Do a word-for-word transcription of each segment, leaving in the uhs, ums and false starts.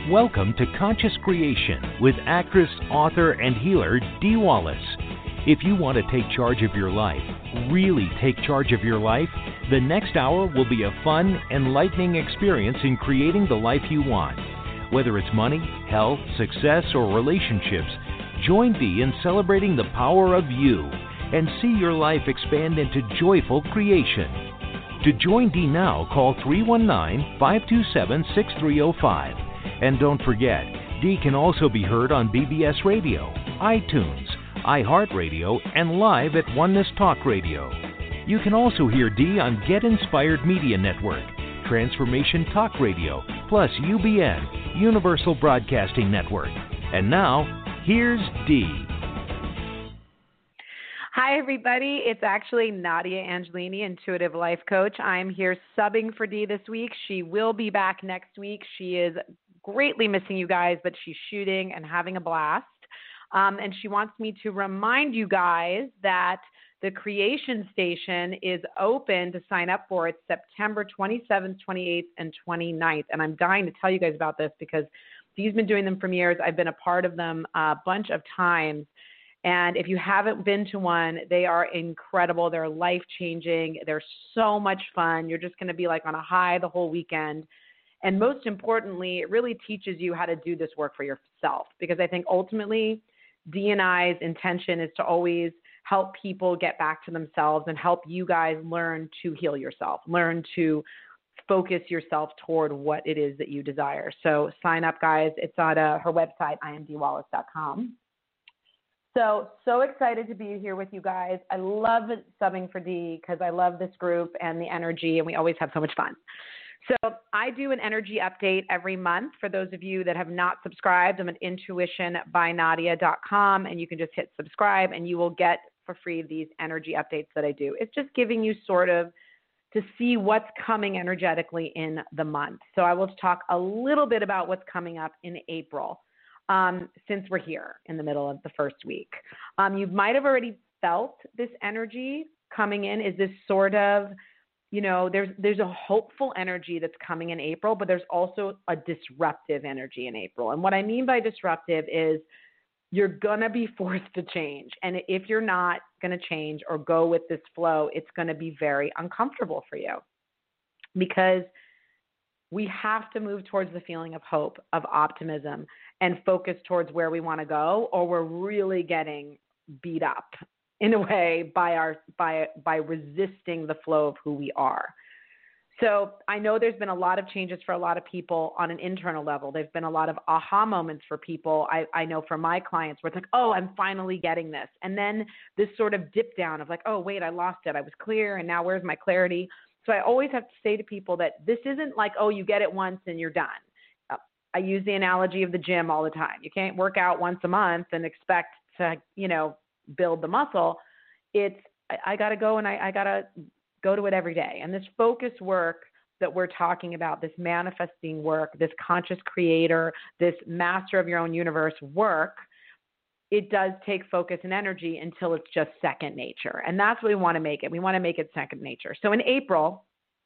Welcome to Conscious Creation with actress, author, and healer Dee Wallace. If you want to take charge of your life, really take charge of your life, the next hour will be a fun, enlightening experience in creating the life you want. Whether it's money, health, success, or relationships, join Dee in celebrating the power of you and see your life expand into joyful creation. To join Dee now, call three one nine, five two seven, six three zero five. And don't forget, Dee can also be heard on B B S Radio, iTunes, iHeartRadio, and live at Oneness Talk Radio. You can also hear Dee on Get Inspired Media Network, Transformation Talk Radio, plus U B N, Universal Broadcasting Network. And now, here's Dee. Hi, everybody. It's actually Nadia Angelini, Intuitive Life Coach. I'm here subbing for Dee this week. She will be back next week. She is greatly missing you guys, but she's shooting and having a blast. Um, and she wants me to remind you guys that the Creation Station is open to sign up for. It's September twenty-seventh, twenty-eighth, and twenty-ninth. And I'm dying to tell you guys about this because Dee's been doing them for years. I've been a part of them a bunch of times. And if you haven't been to one, they are incredible. They're life-changing. They're so much fun. You're just going to be like on a high the whole weekend. And most importantly, it really teaches you how to do this work for yourself, because I think ultimately Dee and I's intention is to always help people get back to themselves and help you guys learn to heal yourself, learn to focus yourself toward what it is that you desire. So sign up, guys. It's on uh, her website, I am dee wallace dot com. So, so excited to be here with you guys. I love subbing for Dee because I love this group and the energy, and we always have so much fun. So I do an energy update every month. For those of you that have not subscribed, I'm at intuition by nadia dot com, and you can just hit subscribe, and you will get for free these energy updates that I do. It's just giving you sort of to see what's coming energetically in the month. So I will talk a little bit about what's coming up in April. Um, since we're here in the middle of the first week. Um, you might have already felt this energy coming in. Is this sort of, you know, there's there's a hopeful energy that's coming in April, but there's also a disruptive energy in April. And what I mean by disruptive is you're going to be forced to change. And if you're not going to change or go with this flow, it's going to be very uncomfortable for you, because we have to move towards the feeling of hope, of optimism, and focus towards where we want to go, or we're really getting beat up in a way by our by by resisting the flow of who we are. So I know there's been a lot of changes for a lot of people on an internal level. There's been a lot of aha moments for people. I, I know for my clients where it's like, oh, I'm finally getting this. And then this sort of dip down of like, oh, wait, I lost it. I was clear, and now where's my clarity? So I always have to say to people that this isn't like, oh, you get it once and you're done. Uh, I use the analogy of the gym all the time. You can't work out once a month and expect to, you know, build the muscle. It's, I, I got to go and I, I got to go to it every day. And this focus work that we're talking about, this manifesting work, this conscious creator, this master of your own universe work, it does take focus and energy until it's just second nature. And that's what we want to make it. We want to make it second nature. So in April,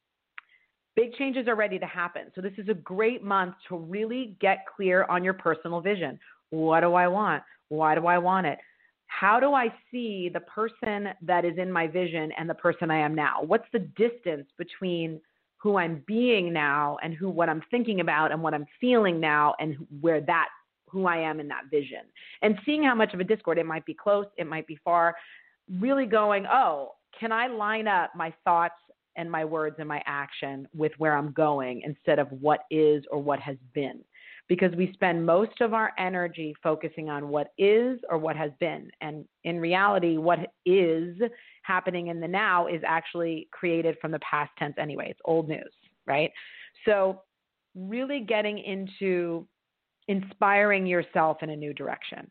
big changes are ready to happen. So this is a great month to really get clear on your personal vision. What do I want? Why do I want it? How do I see the person that is in my vision and the person I am now? What's the distance between who I'm being now and who what I'm thinking about and what I'm feeling now and where that who I am in that vision, and seeing how much of a discord, it might be close, it might be far, really going, oh, can I line up my thoughts and my words and my action with where I'm going instead of what is or what has been? Because we spend most of our energy focusing on what is or what has been. And in reality, what is happening in the now is actually created from the past tense anyway. It's old news, right? So really getting into inspiring yourself in a new direction.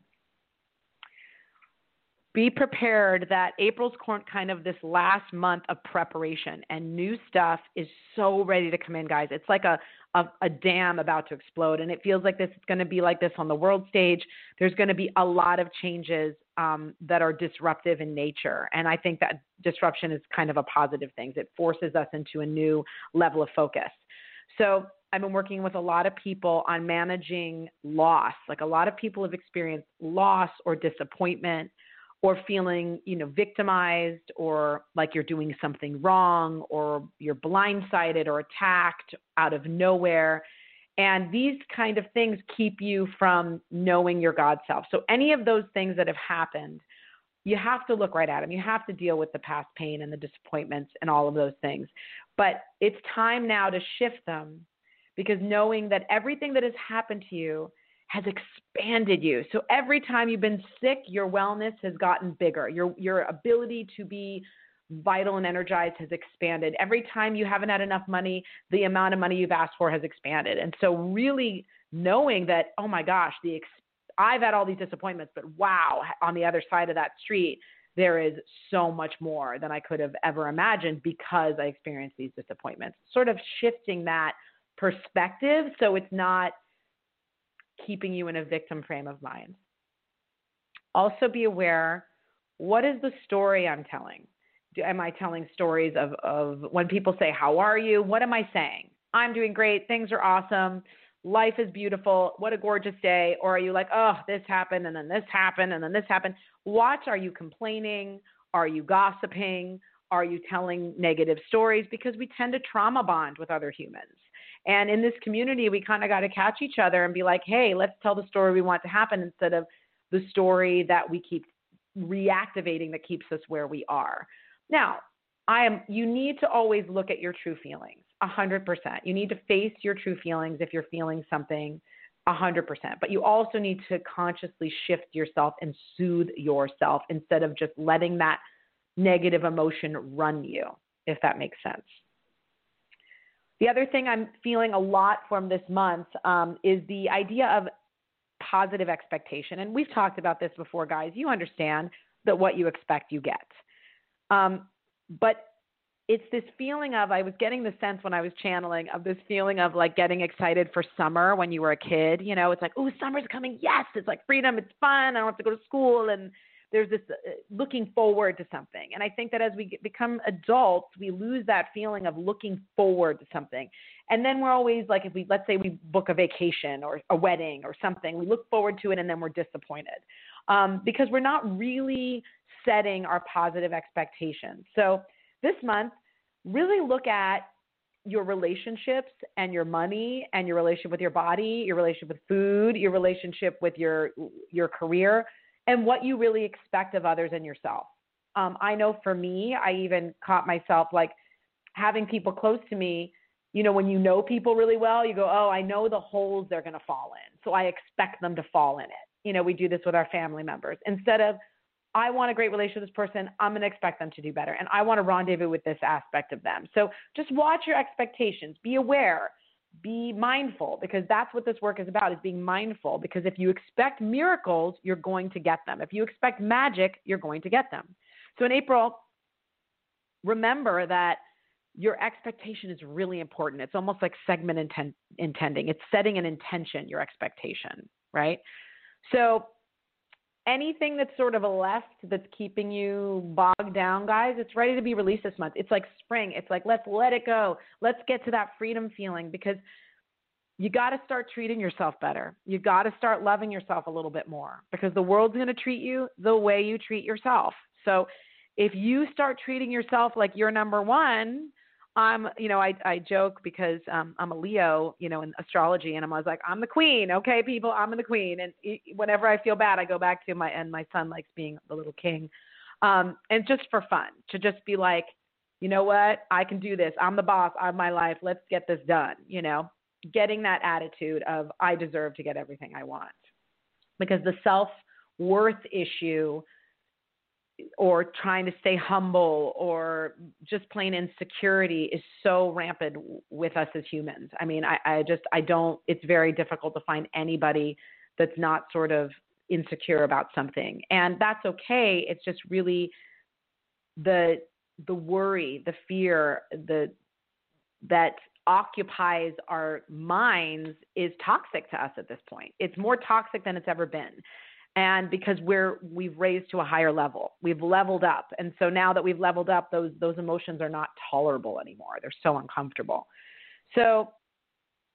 Be prepared that April's kind of this last month of preparation, and new stuff is so ready to come in, guys. It's like a, a, a dam about to explode, and it feels like this is going to be like this on the world stage. There's going to be a lot of changes um, that are disruptive in nature, and I think that disruption is kind of a positive thing. It forces us into a new level of focus. So I've been working with a lot of people on managing loss. Like a lot of people have experienced loss or disappointment or feeling, you know, victimized or like you're doing something wrong or you're blindsided or attacked out of nowhere. And these kind of things keep you from knowing your God self. So any of those things that have happened, you have to look right at them. You have to deal with the past pain and the disappointments and all of those things. But it's time now to shift them, because knowing that everything that has happened to you has expanded you. So every time you've been sick, your wellness has gotten bigger. Your your ability to be vital and energized has expanded. Every time you haven't had enough money, the amount of money you've asked for has expanded. And so really knowing that, oh my gosh, the ex- I've had all these disappointments, but wow, on the other side of that street, there is so much more than I could have ever imagined because I experienced these disappointments. Sort of shifting that perspective so it's not keeping you in a victim frame of mind. Also be aware, what is the story I'm telling? Do, am I telling stories of, of when people say, how are you? What am I saying? I'm doing great. Things are awesome. Life is beautiful. What a gorgeous day. Or are you like, oh, this happened and then this happened and then this happened? Watch, are you complaining? Are you gossiping? Are you telling negative stories? Because we tend to trauma bond with other humans. And in this community, we kind of got to catch each other and be like, hey, let's tell the story we want to happen instead of the story that we keep reactivating that keeps us where we are. Now, I am. You need to always look at your true feelings, one hundred percent. You need to face your true feelings if you're feeling something, one hundred percent. But you also need to consciously shift yourself and soothe yourself instead of just letting that negative emotion run you, if that makes sense. The other thing I'm feeling a lot from this month um, is the idea of positive expectation. And we've talked about this before, guys. You understand that what you expect, you get. Um, but it's this feeling of, I was getting the sense when I was channeling of this feeling of like getting excited for summer when you were a kid. You know, it's like, oh, summer's coming. Yes, it's like freedom. It's fun. I don't have to go to school. And there's this uh, looking forward to something. And I think that as we get, become adults, we lose that feeling of looking forward to something. And then we're always like, if we, let's say we book a vacation or a wedding or something, we look forward to it and then we're disappointed um, because we're not really setting our positive expectations. So this month, really look at your relationships and your money and your relationship with your body, your relationship with food, your relationship with your, your career, and what you really expect of others and yourself. Um, I know for me, I even caught myself like having people close to me, you know, when you know people really well, you go, oh, I know the holes they're going to fall in. So I expect them to fall in it. You know, we do this with our family members. Instead of, I want a great relationship with this person, I'm going to expect them to do better. And I want to rendezvous with this aspect of them. So just watch your expectations. Be aware. Be mindful, because that's what this work is about, is being mindful. Because if you expect miracles, you're going to get them. If you expect magic, you're going to get them. So in April, remember that your expectation is really important. It's almost like segment intent, intending. It's setting an intention, your expectation, right? So anything that's sort of a left that's keeping you bogged down, guys, it's ready to be released this month. It's like spring. It's like, let's let it go. Let's get to that freedom feeling, because you got to start treating yourself better. You got to start loving yourself a little bit more, because the world's going to treat you the way you treat yourself. So if you start treating yourself like you're number one, I'm, you know, I, I joke because um, I'm a Leo, you know, in astrology, and I'm always like, I'm the queen. Okay, people, I'm the queen. And whenever I feel bad, I go back to my, and my son likes being the little king. Um, and just for fun, to just be like, you know what, I can do this. I'm the boss of my life. Let's get this done. You know, getting that attitude of I deserve to get everything I want, because the self-worth issue, or trying to stay humble, or just plain insecurity, is so rampant with us as humans. I mean, I, I just, I don't, it's very difficult to find anybody that's not sort of insecure about something. And that's okay. It's just really the, the worry, the fear, the, that occupies our minds is toxic to us at this point. It's more toxic than it's ever been. And because we're, we've raised to a higher level, we've leveled up. And so now that we've leveled up, those, those emotions are not tolerable anymore. They're so uncomfortable. So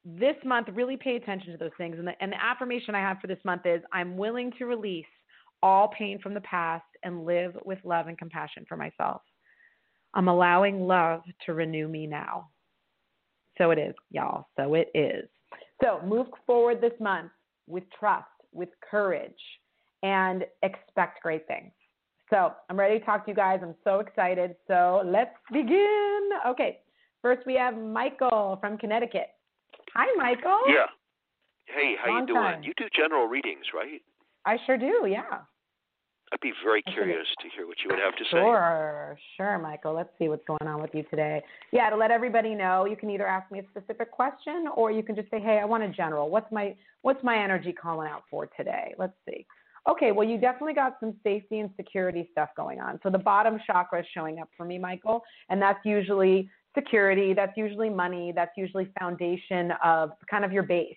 this month, really pay attention to those things. And the, and the affirmation I have for this month is I'm willing to release all pain from the past and live with love and compassion for myself. I'm allowing love to renew me now. So it is, y'all. So it is. So move forward this month with trust, with courage, and expect great things. So I'm ready to talk to you guys. I'm so excited. So let's begin. Okay. First, we have Michael from Connecticut. Hi, Michael. Yeah. Hey, how Long you doing? time. You do general readings, right? I sure do, yeah. I'd be very curious to hear what you would have to say. Sure, sure, Michael. Let's see what's going on with you today. Yeah, to let everybody know, you can either ask me a specific question or you can just say, hey, I want a general. What's my what's my energy calling out for today? Let's see. Okay, well, you definitely got some safety and security stuff going on. So the bottom chakra is showing up for me, Michael, and that's usually security, that's usually money, that's usually foundation of kind of your base,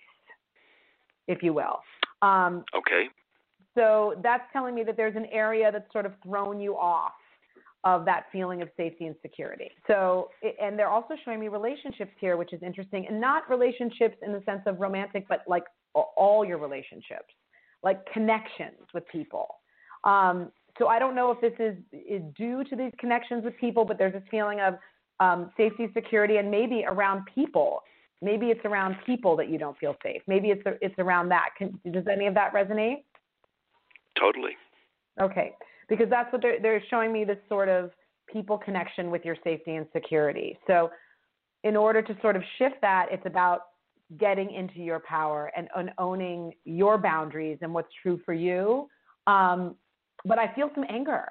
if you will. Um, okay. So that's telling me that there's an area that's sort of thrown you off of that feeling of safety and security. So, and they're also showing me relationships here, which is interesting, and not relationships in the sense of romantic, but like all your relationships, like connections with people. Um, so I don't know if this is, is due to these connections with people, but there's this feeling of um, safety, security, and maybe around people. Maybe it's around people that you don't feel safe. Maybe it's it's around that. Can, does any of that resonate? Totally. Okay, because that's what they're, they're showing me, this sort of people connection with your safety and security. So in order to sort of shift that, it's about getting into your power and, and owning your boundaries and what's true for you. Um, but I feel some anger.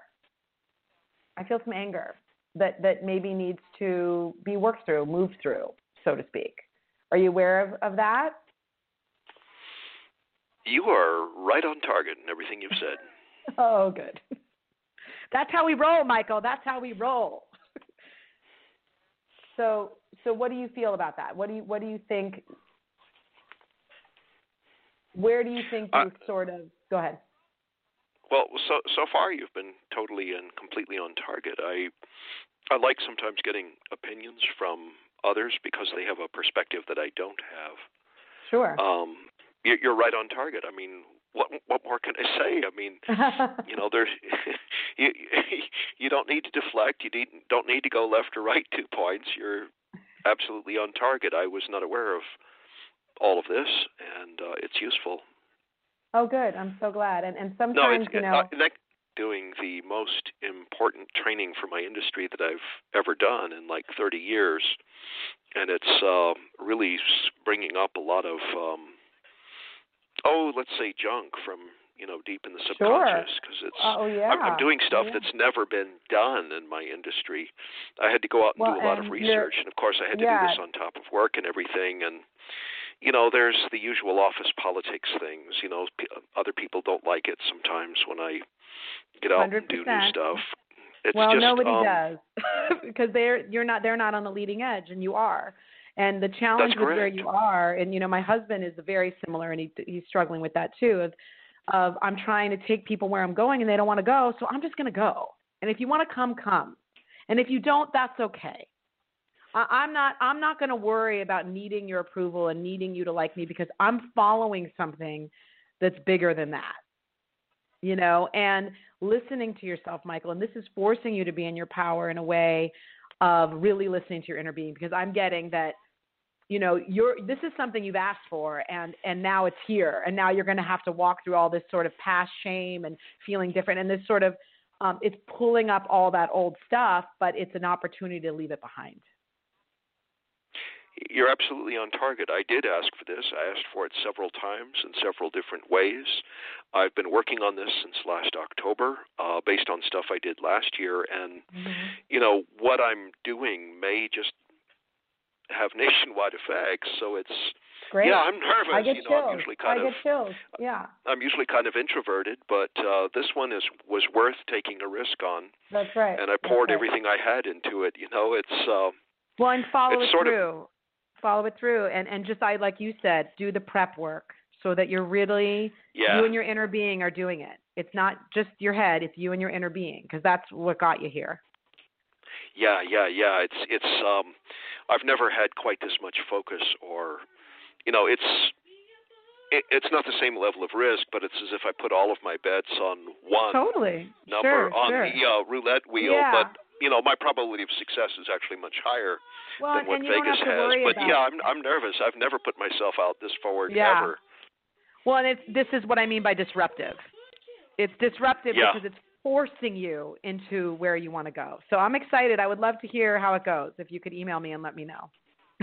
I feel some anger that, that maybe needs to be worked through, moved through, so to speak. Are you aware of, of that? You are right on target in everything you've said. Oh, good. That's how we roll, Michael. That's how we roll. So, so what do you feel about that? What do you, what do you think? Where do you think you uh, sort of go ahead? Well, so so far you've been totally and completely on target. I I like sometimes getting opinions from others because they have a perspective that I don't have. Sure. Um, you're right on target. I mean, what what more can I say? I mean, you know, there's you you don't need to deflect. You need, don't need to go left or right two points. You're absolutely on target. I was not aware of all of this, and uh, it's useful. Oh, good. I'm so glad. And and sometimes, no, it's, you know, uh, that doing the most important training for my industry that I've ever done in like thirty years, and it's uh, really bringing up a lot of. Um, Oh, let's say junk from, you know, deep in the subconscious, because sure. it's. Oh, yeah. I'm, I'm doing stuff yeah. that's never been done in my industry. I had to go out and well, do a lot of research, and of course, I had to yeah. do this on top of work and everything. And you know, there's the usual office politics things. You know, p- other people don't like it sometimes when I get out one hundred percent. and do new stuff. It's well, just, nobody um, does because they're you're not they're not on the leading edge, and you are. And the challenge with where you are, and, you know, my husband is very similar, and he, he's struggling with that, too, of, of I'm trying to take people where I'm going, and they don't want to go, so I'm just going to go. And if you want to come, come. And if you don't, that's okay. I, I'm not I'm not going to worry about needing your approval and needing you to like me because I'm following something that's bigger than that, you know, and listening to yourself, Michael, and this is forcing you to be in your power in a way of really listening to your inner being, because I'm getting that, you know, you're, this is something you've asked for, and, and now it's here, and now you're going to have to walk through all this sort of past shame and feeling different, and this sort of, um, it's pulling up all that old stuff, but it's an opportunity to leave it behind. You're absolutely on target. I did ask for this. I asked for it several times in several different ways. I've been working on this since last October, uh, based on stuff I did last year, and, mm-hmm. you know, what I'm doing may just have nationwide effects, so it's great. Yeah, I'm nervous. I get you know, chills. I'm usually kind I of get chills. Yeah. I'm usually kind of introverted, but uh, this one is was worth taking a risk on. That's right. And I poured right. everything I had into it. You know, it's uh, well, and follow it's it sort through. Of, follow it through, and and just I like you said, do the prep work so that you're really yeah. you and your inner being are doing it. It's not just your head; it's you and your inner being, because that's what got you here. Yeah, yeah, yeah. It's it's. Um, I've never had quite this much focus or you know, it's it, it's not the same level of risk, but it's as if I put all of my bets on one totally. number Sure, on sure. the uh, roulette wheel. Yeah. But you know, my probability of success is actually much higher well, than what and you don't Vegas have to has. worry But about yeah, I'm I'm nervous. I've never put myself out this forward Yeah. ever. Well, and it's this is what I mean by disruptive. It's disruptive Yeah. because it's forcing you into where you want to go. So I'm excited. I would love to hear how it goes. If you could email me and let me know.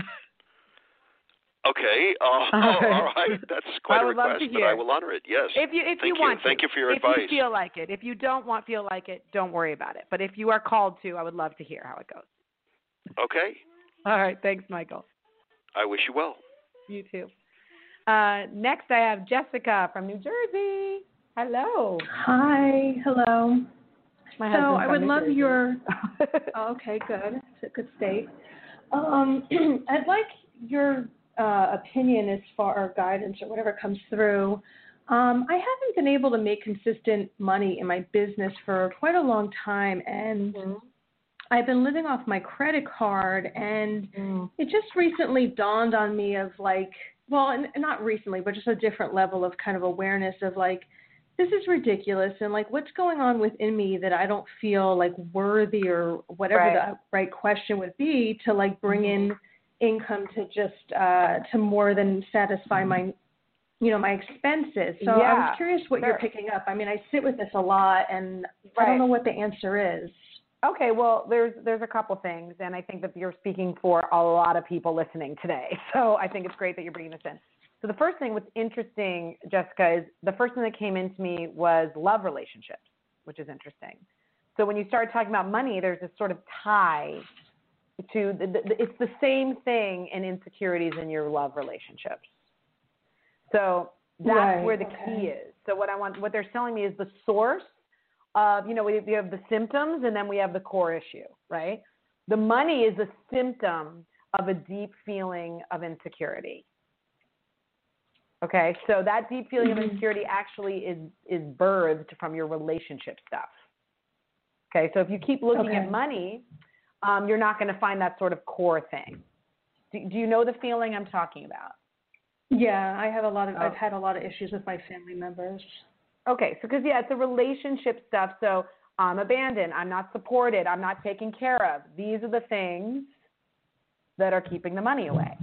Okay. Uh, all, right. all right. That's quite I a would love request, to but hear. I will honor it. Yes. If you if Thank you want to. Thank you for your if advice. If you feel like it. If you don't want feel like it, don't worry about it. But if you are called to, I would love to hear how it goes. Okay. All right. Thanks, Michael. I wish you well. You too. Uh, next, I have Jessica from New Jersey. Hello. Hi. Hello. My so husband's I from would New love Jersey. your. Oh, okay, good. It's a good state. Um, I'd like your uh, opinion as far or guidance or whatever comes through. Um, I haven't been able to make consistent money in my business for quite a long time, and Mm-hmm. I've been living off my credit card, and Mm. it just recently dawned on me of like, well, and, and not recently, but just a different level of kind of awareness of like, this is ridiculous, and like, what's going on within me that I don't feel like worthy or whatever Right. the right question would be to like bring in income to just uh, to more than satisfy my, you know, my expenses. So I Yeah, was curious what sure. you're picking up. I mean, I sit with this a lot, and I Right. don't know what the answer is. Okay, well, there's there's a couple things, and I think that you're speaking for a lot of people listening today. So I think it's great that you're bringing this in. So the first thing, what's interesting, Jessica, is the first thing that came into me was love relationships, which is interesting. So when you start talking about money, there's this sort of tie to the, the, it's the same thing in insecurities in your love relationships. So that's Right, where the okay. key is. So what I want, what they're telling me is the source of, you know, we, we have the symptoms and then we have the core issue, right? The money is a symptom of a deep feeling of insecurity. Okay, so that deep feeling Mm-hmm. of insecurity actually is, is birthed from your relationship stuff. Okay, so if you keep looking Okay. at money, um, you're not going to find that sort of core thing. Do, do you know the feeling I'm talking about? Yeah, I have a lot of. Oh. I've had a lot of issues with my family members. Okay, so because, yeah, it's a relationship stuff. So I'm abandoned. I'm not supported. I'm not taken care of. These are the things that are keeping the money away.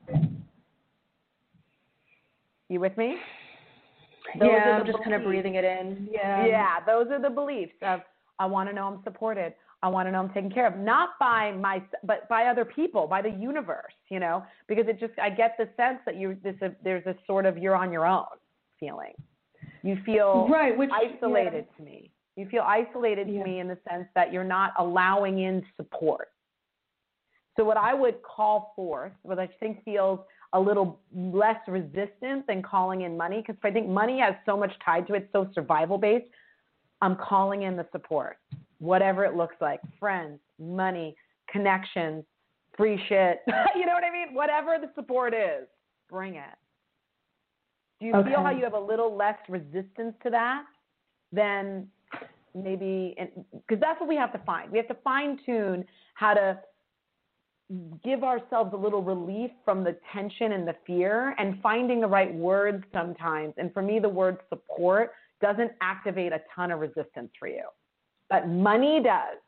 You with me? Those yeah, are I'm the just kind of beliefs. breathing it in. Yeah. Yeah, those are the beliefs of I want to know I'm supported. I want to know I'm taken care of, not by my, but by other people, by the universe, you know, because it just, I get the sense that you, this, uh, there's this sort of you're on your own feeling. You feel Right, which, isolated yeah. to me. You feel isolated Yeah. to me in the sense that you're not allowing in support. So what I would call forth, what I think feels a little less resistant than calling in money, because I think money has so much tied to it, so survival based. I'm calling in the support, whatever it looks like, friends, money, connections, free shit. You know what I mean? Whatever the support is, bring it. Do you Okay. feel how you have a little less resistance to that than maybe, because that's what we have to find. We have to fine tune how to give ourselves a little relief from the tension and the fear and finding the right words sometimes. And for me, the word support doesn't activate a ton of resistance for you, but money does.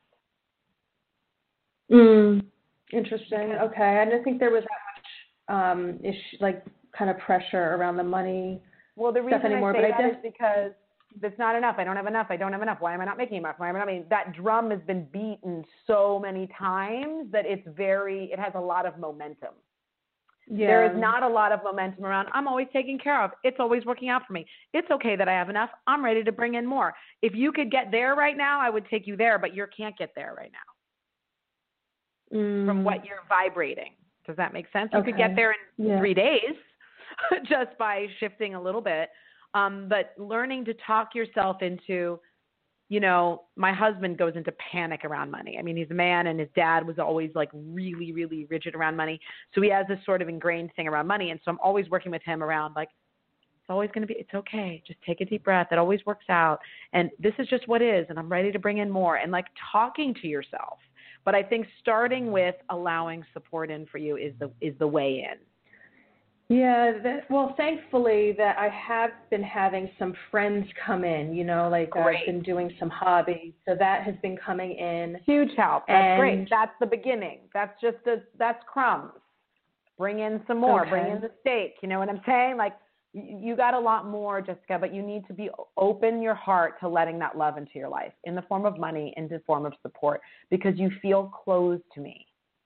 Mm, interesting. Okay. I didn't think there was that much um, issue, like kind of pressure around the money Well, the reason stuff anymore. I say but that I is because it's not enough. I don't have enough. I don't have enough. Why am I not making enough? Why am I not? I mean, that drum has been beaten so many times that it's very, it has a lot of momentum. yeah. There is not a lot of momentum around, I'm always taken care of. It's always working out for me. It's okay that I have enough. I'm ready to bring in more. If you could get there right now, I would take you there, but you can't get there right now mm, from what you're vibrating. Does that make sense? You Okay. could get there in Yeah. three days just by shifting a little bit. Um, but learning to talk yourself into, you know, my husband goes into panic around money. I mean, he's a man and his dad was always like really, really rigid around money. So he has this sort of ingrained thing around money. And so I'm always working with him around like, it's always going to be, it's okay. Just take a deep breath. It always works out. And this is just what is. And I'm ready to bring in more and like talking to yourself. But I think starting with allowing support in for you is the, is the way in. Yeah, that, well, thankfully that I have been having some friends come in, you know, like Great. I've been doing some hobbies, so that has been coming in. Huge help. That's and, great. That's the beginning. That's just the, that's crumbs. Bring in some more. Okay. Bring in the steak. You know what I'm saying? Like, you, you got a lot more, Jessica, but you need to be open your heart to letting that love into your life in the form of money, in the form of support, because you feel closed to me.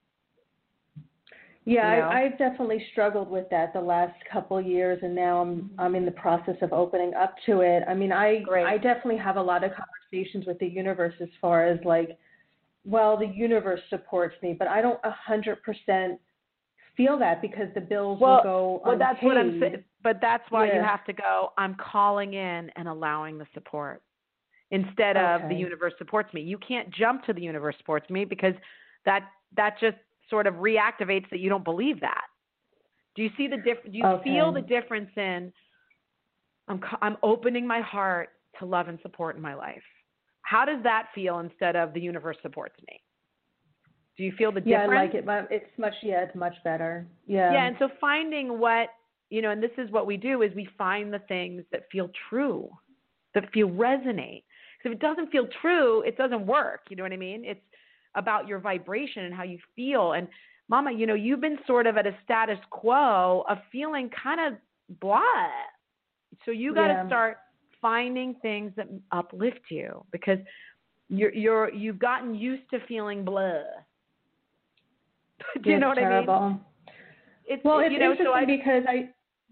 Yeah, You know? I, I've definitely struggled with that the last couple of years, and now I'm I'm in the process of opening up to it. I mean, I Great. I definitely have a lot of conversations with the universe as far as like, well, the universe supports me, but I don't a hundred percent feel that because the bills Well, will go well, unpaid. that's what I'm saying. But that's why Yeah. you have to go, I'm calling in and allowing the support instead of Okay. the universe supports me. You can't jump to the universe supports me because that that just sort of reactivates that you don't believe that. Do you see the diff? Do you Okay. feel the difference in I'm I'm opening my heart to love and support in my life? How does that feel instead of the universe supports me? Do you feel the Yeah, difference? I like it. but It's much yeah, it's much better. Yeah. Yeah, and so finding what, you know, and this is what we do, is we find the things that feel true, that feel resonate. Because if it doesn't feel true, it doesn't work. You know what I mean? It's about your vibration and how you feel. And Mama, you know, you've been sort of at a status quo of feeling kind of blah. So you got to Yeah. start finding things that uplift you, because you're you're you've gotten used to feeling blah. Do you Yeah, know it's what terrible. I mean? It's, Well, it's you know, interesting so I, because I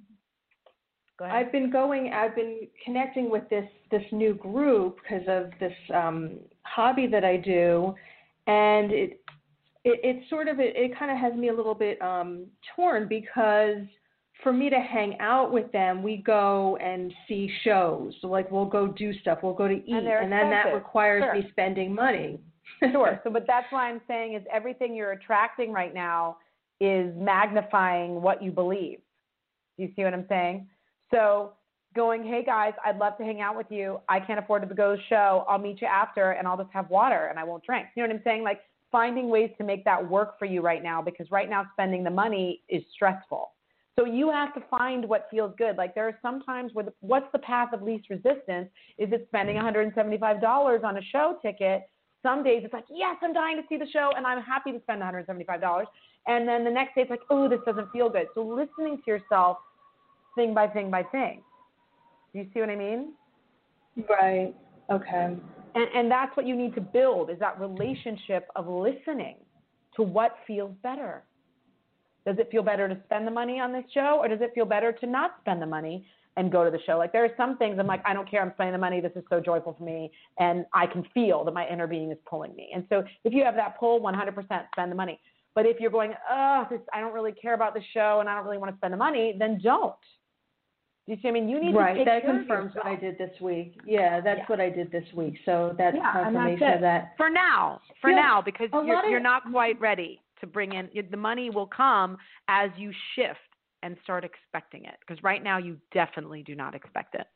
go ahead. I've been going, I've been connecting with this this new group because of this um, hobby that I do, and it it, it sort of it, it kind of has me a little bit um, torn, because for me to hang out with them, we go and see shows. So like we'll go do stuff, we'll go to eat, And and, they're then that expensive. requires Sure. me spending money. Sure. So, but that's why I'm saying is everything you're attracting right now is magnifying what you believe. Do you see what I'm saying? So going, hey guys, I'd love to hang out with you. I can't afford to go to the show. I'll meet you after and I'll just have water and I won't drink. You know what I'm saying? Like finding ways to make that work for you right now, because right now spending the money is stressful. So you have to find what feels good. Like there are some times where the, what's the path of least resistance? Is it spending one hundred seventy-five dollars on a show ticket? Some days it's like, yes, I'm dying to see the show and I'm happy to spend one hundred seventy-five dollars. And then the next day it's like, oh, this doesn't feel good. So listening to yourself thing by thing by thing. Do you see what I mean? Right. Okay. And, and that's what you need to build, is that relationship of listening to what feels better. Does it feel better to spend the money on this show, or does it feel better to not spend the money and go to the show? Like there are some things I'm like, I don't care, I'm spending the money, this is so joyful for me, and I can feel that my inner being is pulling me. And so if you have that pull, one hundred percent spend the money. But if you're going, oh, this, I don't really care about the show and I don't really want to spend the money, then don't. Do you see? I mean, you need right. to take That care confirms of yourself. what I did this week. Yeah, that's Yeah. what I did this week. So that's Yeah, and confirmation that's it. of that. For now, for Yeah, now, because a lot you're, of- you're not quite ready to bring in, the money will come as you shift and start expecting it. Because right now you definitely do not expect it.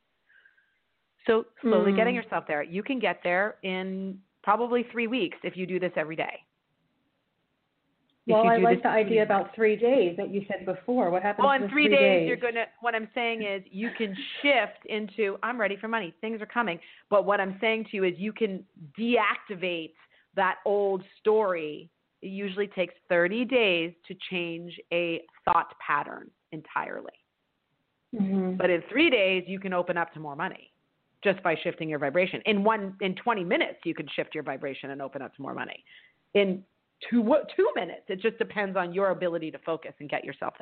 So slowly Mm. getting yourself there. You can get there in probably three weeks if you do this every day. If Well, you I do like this the three idea days. about three days that you said before. What happens Well, in in the three, three days, days? you're going to, what I'm saying is you can shift into, I'm ready for money. Things are coming. But what I'm saying to you is you can deactivate that old story. It usually takes thirty days to change a thought pattern entirely. Mm-hmm. But in three days, you can open up to more money just by shifting your vibration. In one, in twenty minutes, you can shift your vibration and open up to more money. In two, two minutes, it just depends on your ability to focus and get yourself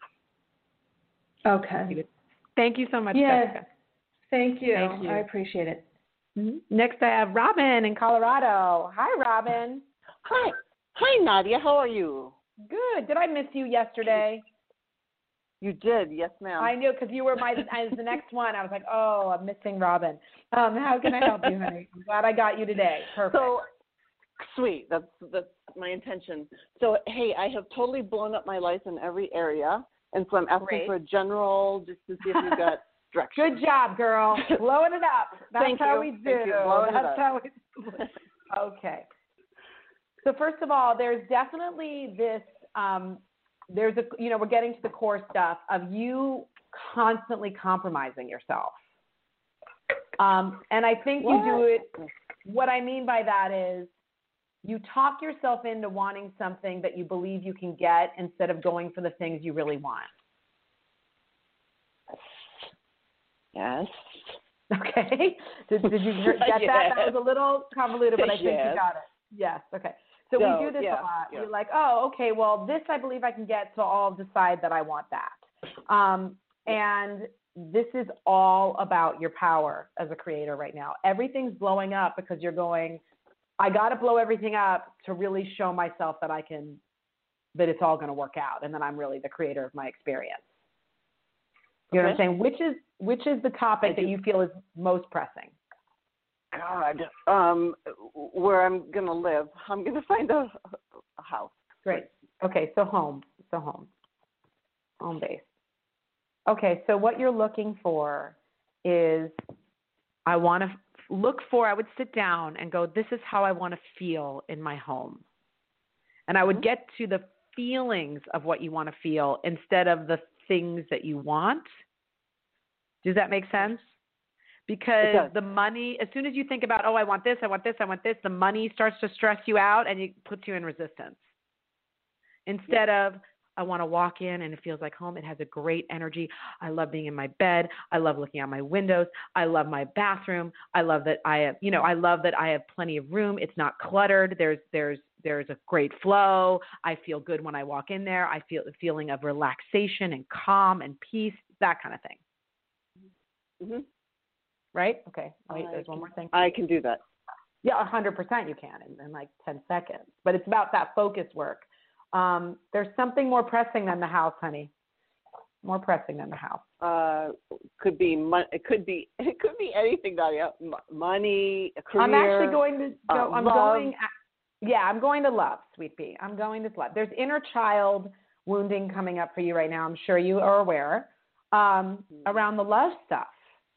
there. Okay. Thank you so much, Yeah. Jessica. Thank you. Thank you. I appreciate it. Mm-hmm. Next, I have Robin in Colorado. Hi, Robin. Hi. Hi, Nadia. How are you? Good. Did I miss you yesterday? You did. Yes, ma'am. I knew, because you were my as the next one. I was like, oh, I'm missing Robin. Um, how can I help you, honey? I'm glad I got you today. Perfect. So sweet. That's that's my intention. So hey, I have totally blown up my life in every area, and so I'm asking Great. for a general just to see if you've got direction. Good job, girl. Blowing it up. That's Thank how you. we do. Thank you. Blowing That's it up. how we do. Okay. So first of all, there's definitely this um, there's a, you know, we're getting to the core stuff of you constantly compromising yourself. Um, and I think what? you do it, what I mean by that is you talk yourself into wanting something that you believe you can get instead of going for the things you really want. Yes. Okay. Did, did you get that? Yes. That was a little convoluted, but I think yes. you got it. Yes. Okay. So, so we do this yeah, a lot. Yeah. You're like, oh, okay, well, this I believe I can get, so I'll decide that I want that. Um, and this is all about your power as a creator right now. Everything's blowing up because you're going, I got to blow everything up to really show myself that I can, that it's all going to work out and that I'm really the creator of my experience. You know okay. what I'm saying? Which is, which is the topic that you feel is most pressing? God, um, where I'm going to live. I'm going to find a, a house. Great. Okay, so home. So home. Home base. Okay, so what you're looking for is I want to look for, I would sit down and go, this is how I want to feel in my home. And I would get to the feelings of what you want to feel instead of the things that you want. Does that make sense? Because the money, as soon as you think about, oh, I want this, I want this, I want this, the money starts to stress you out and it puts you in resistance. Instead yeah. of, I want to walk in and it feels like home. It has a great energy. I love being in my bed. I love looking out my windows. I love my bathroom. I love that I have, you know, I love that I have plenty of room. It's not cluttered. There's, there's, there's a great flow. I feel good when I walk in there. I feel the feeling of relaxation and calm and peace, that kind of thing. Mm-hmm. Right? Okay. Wait, I there's can, one more thing. I can do that. Yeah, one hundred percent you can in, in like ten seconds. But it's about that focus work. Um, there's something more pressing than the house, honey. More pressing than the house. Uh, could be mon- it could be it could be anything, Nadia. M- money, a career. I'm actually going to go. Uh, I'm love. going. Yeah, I'm going to love, sweet pea. I'm going to love. There's inner child wounding coming up for you right now. I'm sure you are aware um, mm-hmm. around the love stuff.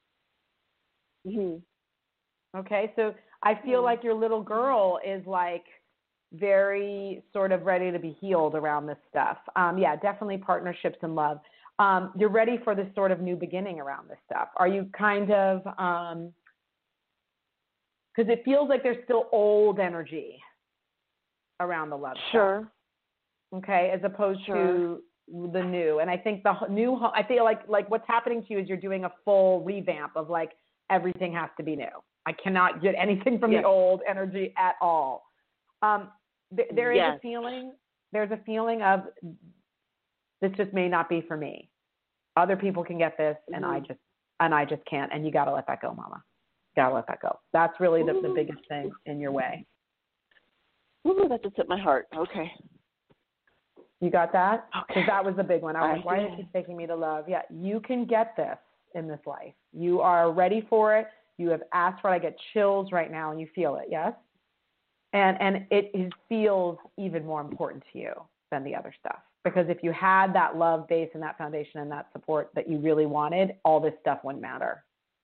Mm-hmm. Okay, so I feel mm-hmm. like your little girl is like very sort of ready to be healed around this stuff. Um, yeah, definitely partnerships and love. Um, you're ready for this sort of new beginning around this stuff. Are you kind of, um, because it feels like there's still old energy around the love sure. stuff. Okay, as opposed sure. to the new. And I think the new, I feel like like what's happening to you is you're doing a full revamp of like everything has to be new. I cannot get anything from yes. the old energy at all. Um, th- there is yes. a feeling, there's a feeling of this just may not be for me. Other people can get this and mm-hmm. I just, and I just can't. And you got to let that go, mama. Got to let that go. That's really the, the biggest thing in your way. Ooh, that just hit my heart. Okay. You got that? Okay. Because that was the big one. I was I like, why is he taking me to love? Yeah, you can get this in this life. You are ready for it. You have asked for it. I get chills right now and you feel it, yes? And and it is, feels even more important to you than the other stuff. Because if you had that love base and that foundation and that support that you really wanted, all this stuff wouldn't matter.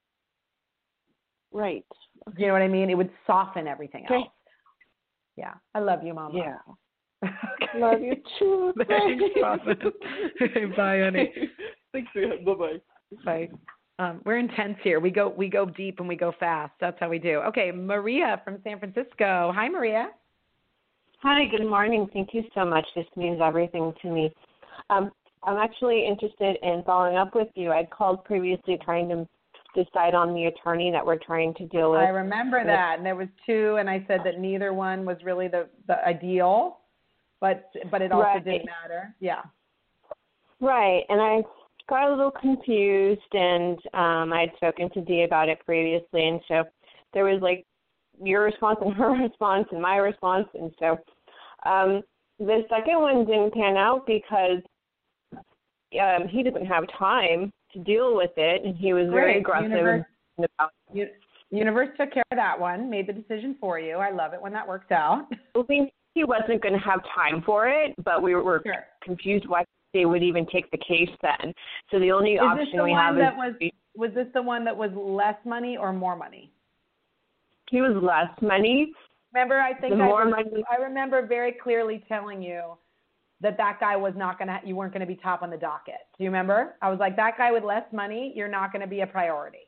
Right. Okay. You know what I mean? It would soften everything okay. else. Yeah. I love you, Mama. Yeah. Okay. Love you too. Thanks, Mama. Bye, honey. Thanks. Bye-bye. Bye. Um, we're intense here. We go we go deep and we go fast. That's how we do. Okay, Maria from San Francisco. Hi, Maria. Hi, good morning. Thank you so much. This means everything to me. Um, I'm actually interested in following up with you. I'd called previously trying to decide on the attorney that we're trying to deal with. I remember that. And there was two, and I said that neither one was really the, the ideal, but but it also right. didn't matter. Yeah. Right. And I got a little confused, and um, I had spoken to Dee about it previously, and so there was like your response and her response and my response, and so um, the second one didn't pan out because um, he didn't have time to deal with it, and he was Great. very aggressive. Universe, about U- Universe took care of that one, made the decision for you. I love it when that works out. He wasn't going to have time for it, but we were sure. confused why they would even take the case then. So the only is option this the we one have that is... Was, was this the one that was less money or more money? He was less money. Remember, I think the I, more was, money. I remember very clearly telling you that that guy was not going to, you weren't going to be top on the docket. Do you remember? I was like, that guy with less money, you're not going to be a priority.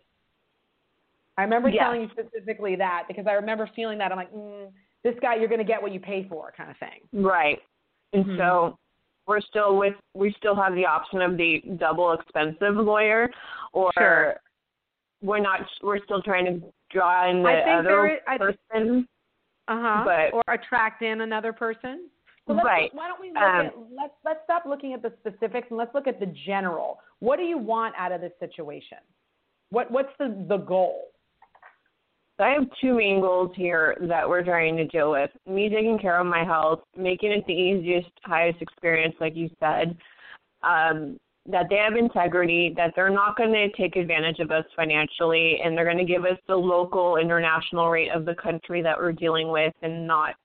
I remember yes. telling you specifically that because I remember feeling that. I'm like, mm, this guy, you're going to get what you pay for kind of thing. Right. And mm-hmm. so we're still with, we still have the option of the double expensive lawyer, or sure. we're not, we're still trying to draw in the I think other there is, I person. Uh-huh. But, or attract in another person. So let's, right. Why don't we look um, at, let's, let's stop looking at the specifics and let's look at the general. What do you want out of this situation? What What's the, the goal? So I have two main goals here that we're trying to deal with. Me taking care of my health, making it the easiest, highest experience, like you said, um, that they have integrity, that they're not going to take advantage of us financially, and they're going to give us the local international rate of the country that we're dealing with and not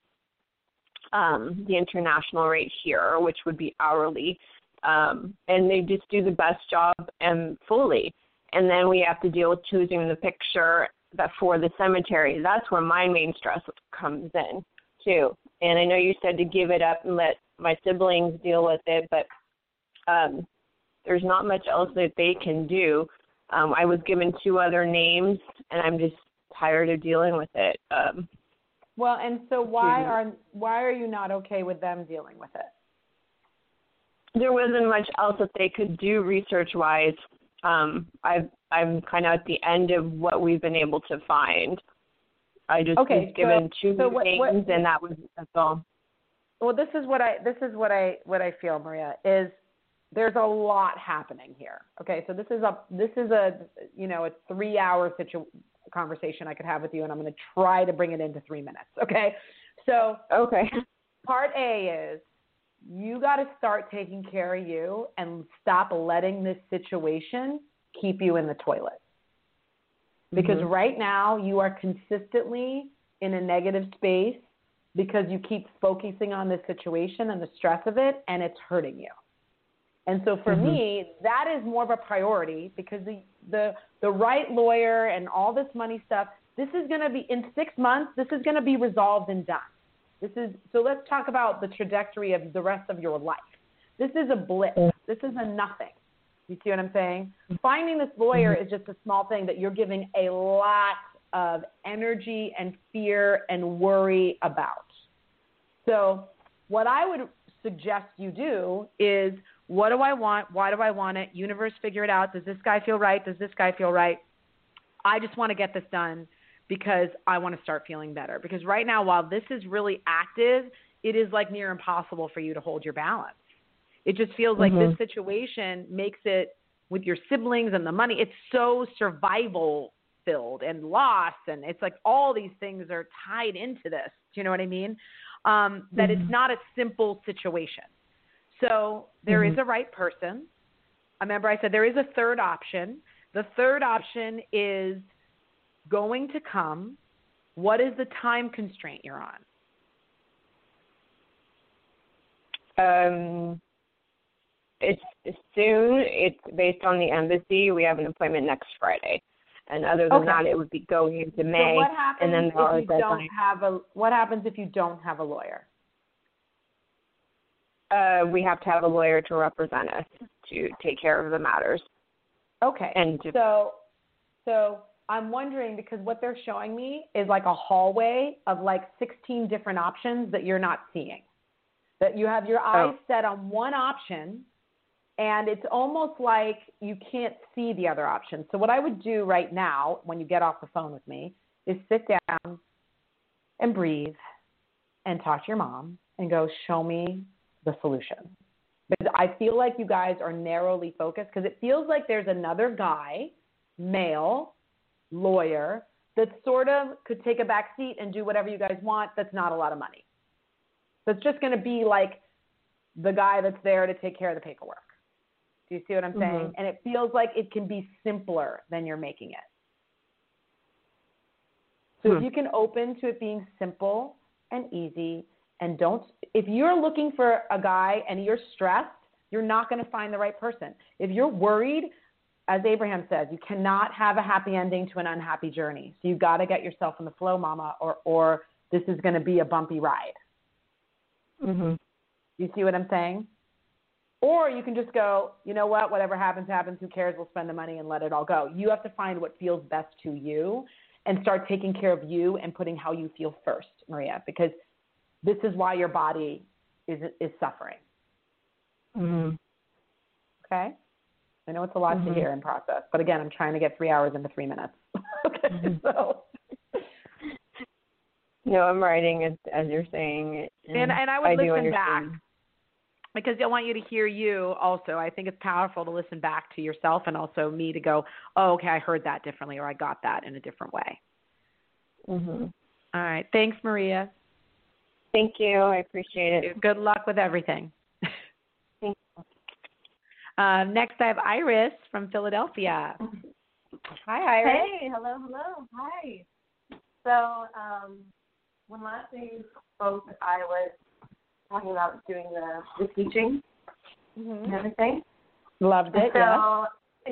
um, the international rate here, which would be hourly. Um, and they just do the best job and fully. And then we have to deal with choosing the picture that for the cemetery. That's where my main stress comes in, too. And I know you said to give it up and let my siblings deal with it, but um, there's not much else that they can do. Um, I was given two other names, and I'm just tired of dealing with it. Um, well, and so why are why are you not okay with them dealing with it? There wasn't much else that they could do research-wise. Um, I've, I'm kind of at the end of what we've been able to find. I just okay, was given so, two so what, names, what, and that was that's all. Well, this is what I this is what I what I feel, Maria, is there's a lot happening here. Okay, so this is a this is a you know a three hour situ- conversation I could have with you, and I'm going to try to bring it into three minutes. Okay, so okay. Part A is you got to start taking care of you and stop letting this situation keep you in the toilet. Because mm-hmm. right now you are consistently in a negative space because you keep focusing on this situation and the stress of it, and it's hurting you. And so for mm-hmm. me, that is more of a priority because the, the, the right lawyer and all this money stuff, this is going to be, in six months, this is going to be resolved and done. This is so let's talk about the trajectory of the rest of your life. This is a blip. This is a nothing. You see what I'm saying? Finding this lawyer mm-hmm. is just a small thing that you're giving a lot of energy and fear and worry about. So what I would suggest you do is, what do I want? Why do I want it? Universe, figure it out. Does this guy feel right? Does this guy feel right? I just want to get this done because I want to start feeling better. Because right now, while this is really active, it is like near impossible for you to hold your balance. It just feels like mm-hmm. this situation makes it, with your siblings and the money, it's so survival filled and loss. And it's like all these things are tied into this. Do you know what I mean? Um, that mm-hmm. it's not a simple situation. So there mm-hmm. is a right person. Remember I said there is a third option. The third option is going to come. What is the time constraint you're on? Um, it's soon. It's based on the embassy. We have an appointment next Friday, and other than okay. that, it would be going into May. So what happens and then if you don't have a? What happens if you don't have a lawyer? Uh, we have to have a lawyer to represent us to take care of the matters. Okay. And to, so, so. I'm wondering because what they're showing me is like a hallway of like sixteen different options that you're not seeing. That you have your eyes oh. set on one option, and it's almost like you can't see the other option. So what I would do right now when you get off the phone with me is sit down and breathe and talk to your mom and go, show me the solution. Because I feel like you guys are narrowly focused because it feels like there's another guy, male, lawyer that sort of could take a back seat and do whatever you guys want. That's not a lot of money. So it's just going to be like the guy that's there to take care of the paperwork. Do you see what I'm saying? Mm-hmm. And it feels like it can be simpler than you're making it. So hmm. if you can open to it being simple and easy, and don't, if you're looking for a guy and you're stressed, you're not going to find the right person. If you're worried, as Abraham says, you cannot have a happy ending to an unhappy journey. So you've got to get yourself in the flow, mama, or, or this is going to be a bumpy ride. Mm-hmm. Do you see what I'm saying? Or you can just go, you know what, whatever happens, happens. Who cares? We'll spend the money and let it all go. You have to find what feels best to you and start taking care of you and putting how you feel first, Maria, because this is why your body is is suffering. Mm-hmm. Okay? I know it's a lot mm-hmm. to hear and process, but again, I'm trying to get three hours into three minutes. Okay, mm-hmm. so. No, I'm writing as, as you're saying. And, and, and I would I listen back. Because I want you to hear you also. I think it's powerful to listen back to yourself and also me to go, oh, okay, I heard that differently or I got that in a different way. Mm-hmm. All right. Thanks, Maria. Thank you. I appreciate it. Good luck with everything. Thank you. Uh, next, I have Iris from Philadelphia. Hi, Iris. Hey, hello, hello. Hi. So um, when last we spoke, I was talking about doing the, the teaching mm-hmm. and everything. Loved it, so, yeah.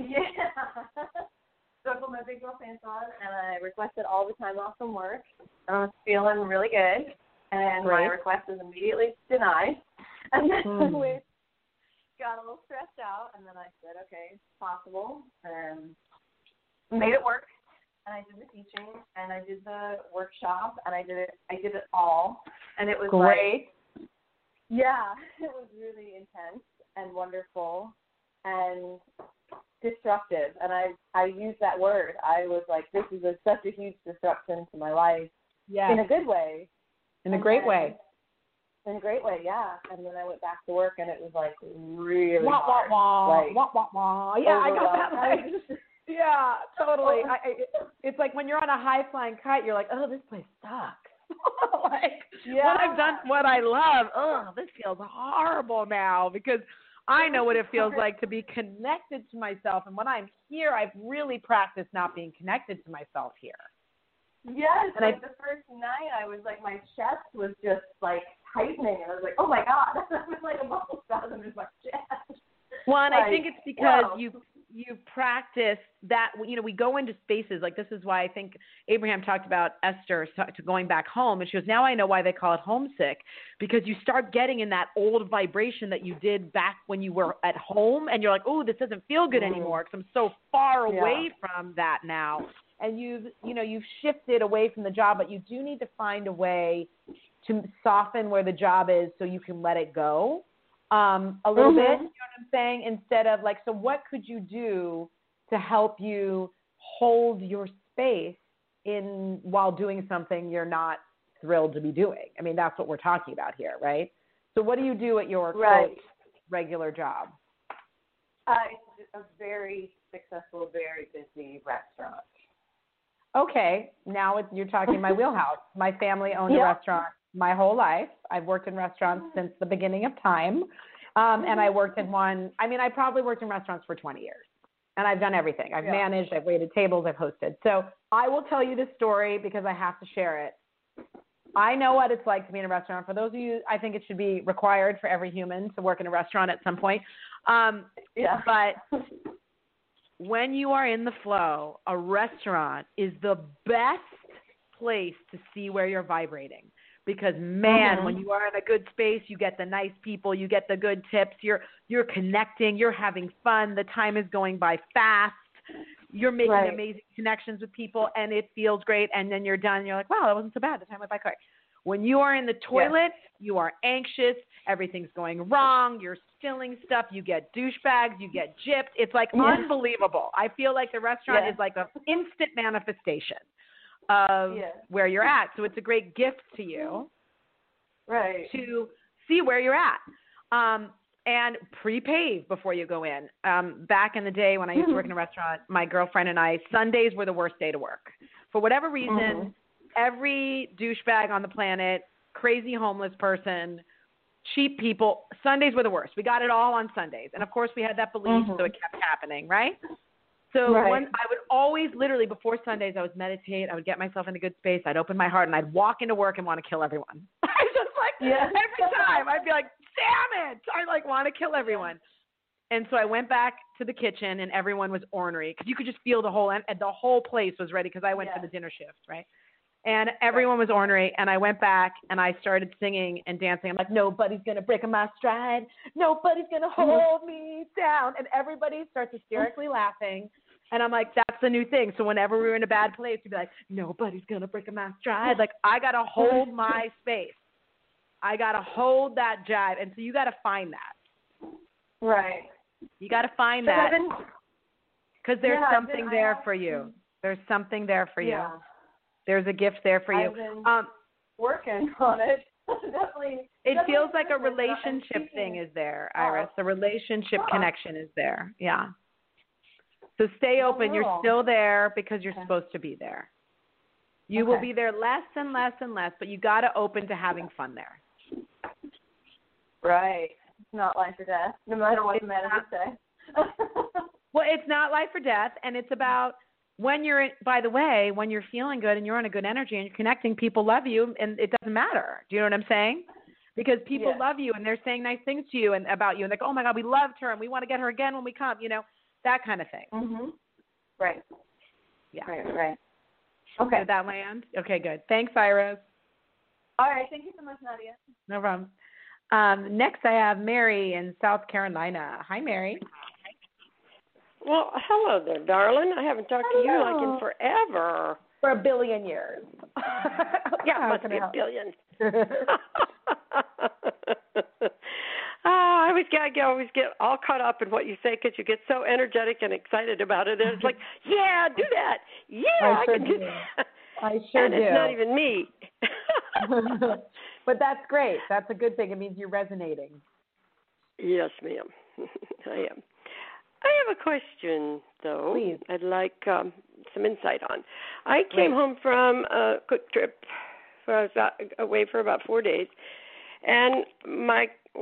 Yeah. So I put my big girl pants on, and I requested all the time off from work. And I was feeling really good, and Great. my request was immediately denied. And then mm. we got a little stressed out, and then I said, okay, it's possible, and made it work. And I did the teaching, and I did the workshop, and I did it. I did it all, and it was Great. like, yeah, it was really intense and wonderful and disruptive. And I I used that word. I was like, this is a, such a huge disruption to my life. Yes. In a good way. In a and great then, way. In a great way, yeah. And then I went back to work, and it was like really wah, hard. Wah, wah, like, wah, wah, wah. Yeah, I got that. Like, just, yeah, totally. I, I, it's like when you're on a high-flying kite, you're like, oh, this place sucks. Like, yeah. when I've done what I love, oh, this feels horrible now because I know what it feels like to be connected to myself. And when I'm here, I've really practiced not being connected to myself here. Yes, and like I, the first night I was like, my chest was just like tightening. And I was like, oh my God, I was like a muscle spasm in my chest. Well, and like, I think it's because whoa. you you practice that, you know, we go into spaces like this is why I think Abraham talked about Esther to going back home. And she goes, now I know why they call it homesick, because you start getting in that old vibration that you did back when you were at home. And you're like, oh, this doesn't feel good mm. anymore because I'm so far yeah. away from that now. And you've, you know, you've shifted away from the job, but you do need to find a way to soften where the job is so you can let it go. Um, a little mm-hmm. bit, you know what I'm saying? Instead of like, so what could you do to help you hold your space in while doing something you're not thrilled to be doing? I mean, that's what we're talking about here, right? So what do you do at your right. quote, regular job? Uh, it's a very successful, very busy restaurant. Okay, now it's, you're talking my wheelhouse. My family owned yeah. a restaurant my whole life. I've worked in restaurants since the beginning of time. Um, and I worked in one, I mean, I probably worked in restaurants for twenty years. And I've done everything. I've yeah. managed, I've waited tables, I've hosted. So I will tell you this story because I have to share it. I know what it's like to be in a restaurant. For those of you, I think it should be required for every human to work in a restaurant at some point. Um, yeah. But when you are in the flow, a restaurant is the best place to see where you're vibrating. Because, man, mm-hmm. when you are in a good space, you get the nice people, you get the good tips, you're you're connecting, you're having fun, the time is going by fast, you're making right. amazing connections with people, and it feels great, and then you're done, and you're like, wow, that wasn't so bad, the time went by quick. When you are in the toilet, yes. you are anxious, everything's going wrong, you're spilling stuff, you get douchebags, you get gypped, it's like yes. unbelievable. I feel like the restaurant yes. is like an instant manifestation of yeah. where you're at. So it's a great gift to you right. to see where you're at. Um, and pre-pave before you go in. Um, back in the day when I used to work in a restaurant, my girlfriend and I, Sundays were the worst day to work. For whatever reason, mm-hmm. every douchebag on the planet, crazy homeless person, cheap people, Sundays were the worst. We got it all on Sundays. And, of course, we had that belief, mm-hmm. so it kept happening, right? So right. when I would always, literally, before Sundays, I would meditate. I would get myself in a good space. I'd open my heart, and I'd walk into work and want to kill everyone. I just like yeah. every time I'd be like, damn it! I like want to kill everyone. And so I went back to the kitchen, and everyone was ornery because you could just feel the whole and the whole place was ready because I went yeah. for the dinner shift, right? And everyone was ornery, and I went back and I started singing and dancing. I'm like, nobody's gonna break my stride, nobody's gonna hold me down, and everybody starts hysterically laughing. And I'm like, that's the new thing. So whenever we were in a bad place, we'd be like, nobody's gonna break my stride. Like I gotta hold my space. I gotta hold that jive, and so you gotta find that. Right. You gotta find that because there's yeah, something been, there have, for you. There's something there for you. Yeah. There's a gift there for you. I've been um, working on it. definitely. It definitely feels like a different. relationship thing is there, Iris. Oh. The relationship Oh. connection is there. Yeah. So stay open. You're still there because you're okay. supposed to be there. You okay. will be there less and less and less, but you got to open to having fun there. Right. It's not life or death, no matter what it's the manager say. Well, it's not life or death, and it's about when you're, in, by the way, when you're feeling good and you're on a good energy and you're connecting, people love you, and it doesn't matter. Do you know what I'm saying? Because people yes. love you, and they're saying nice things to you and about you, and they're like, oh, my God, we loved her, and we want to get her again when we come, you know, that kind of thing. Mm-hmm. Right. Yeah. Right, right. Okay. Did that land? Okay, good. Thanks, Iris. All right. Thank you so much, Nadia. No problem. Um, next, I have Mary in South Carolina. Hi, Mary. Well, hello there, darling. I haven't talked hello. to you like in forever. For a billion years. Yeah, it must be a billion. Oh, I always get, I always get all caught up in what you say because you get so energetic and excited about it. And it's like, yeah, do that. Yeah, I, I sure can do do. that. I sure and do. it's not even me. But that's great. That's a good thing. It means you're resonating. Yes, ma'am. I am. I have a question, though. Please. I'd like um, some insight on. I came Great. home from a quick trip. I was away for about four days, and my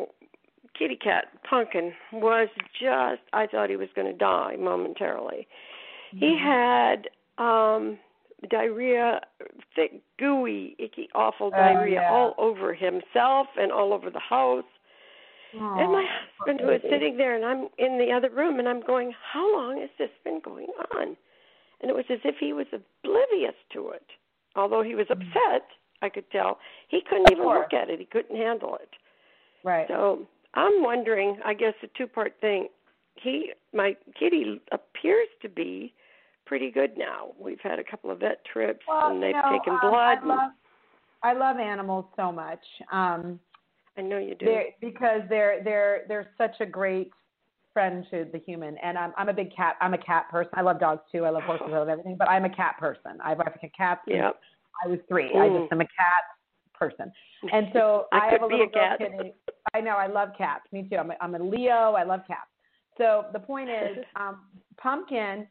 kitty cat, Pumpkin, was just, I thought he was going to die momentarily. Mm-hmm. He had um, diarrhea, thick, gooey, icky, awful uh, diarrhea yeah. all over himself and all over the house. Aww, and my husband was sitting there, and I'm in the other room, and I'm going, how long has this been going on? And it was as if he was oblivious to it. Although he was upset, I could tell, he couldn't even look at it. He couldn't handle it. Right. So I'm wondering, I guess, a two-part thing. He, my kitty appears to be pretty good now. We've had a couple of vet trips, well, and they've you know, taken um, blood. I love, I love animals so much. Um, I know you do. they're, because they're they're they're such a great friend to the human. And I'm I'm a big cat. I'm a cat person. I love dogs too. I love horses. I love everything. But I'm a cat person. I've had a cat since yep. I was three. Mm. I just am a cat person. And so I, I could have a be little a cat. girl kitty. I know. I love cats. Me too. I'm a, I'm a Leo. I love cats. So the point is, um, Pumpkin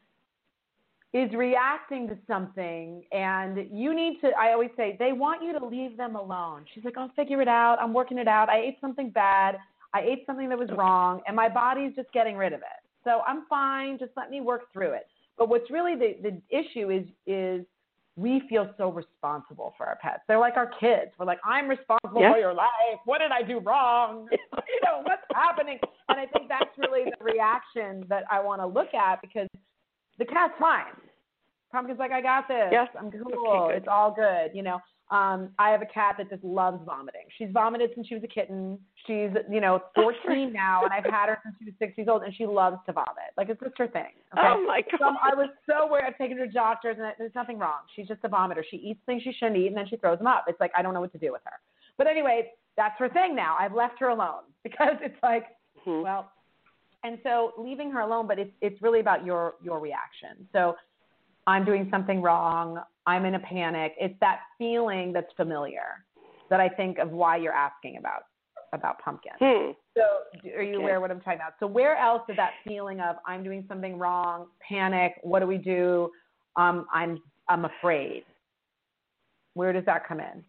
is reacting to something, and you need to, I always say, they want you to leave them alone. She's like, I'll figure it out. I'm working it out. I ate something bad. I ate something that was wrong, and my body's just getting rid of it. So I'm fine. Just let me work through it. But what's really the, the issue is, is we feel so responsible for our pets. They're like our kids. We're like, I'm responsible yeah. for your life. What did I do wrong? you know, what's happening? And I think that's really the reaction that I want to look at, because the cat's fine. Pumpkin's like, I got this. Yeah. I'm cool. Okay, it's all good. You know, um, I have a cat that just loves vomiting. She's vomited since she was a kitten. She's, you know, fourteen now, and I've had her since she was six years old, and she loves to vomit. Like, it's just her thing. Okay? Oh, my God. So I was so worried. I've taken her to doctors, and there's nothing wrong. She's just a vomiter. She eats things she shouldn't eat, and then she throws them up. It's like, I don't know what to do with her. But anyway, that's her thing now. I've left her alone because it's like, mm-hmm. well, and so leaving her alone, but it's it's really about your your reaction. So I'm doing something wrong. I'm in a panic. It's that feeling that's familiar that I think of why you're asking about about Pumpkin. Hmm. So are you okay. aware of what I'm talking about? So where else did that feeling of I'm doing something wrong, panic, what do we do? Um, I'm I'm afraid. Where does that come in?